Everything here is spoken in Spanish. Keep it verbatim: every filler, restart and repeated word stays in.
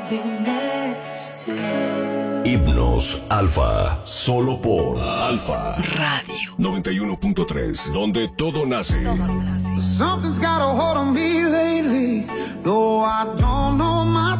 be next to you. Himnos Alfa, solo por Alfa Radio noventa y uno punto tres, donde todo nace. Something's got a hold on me lately, though I don't know my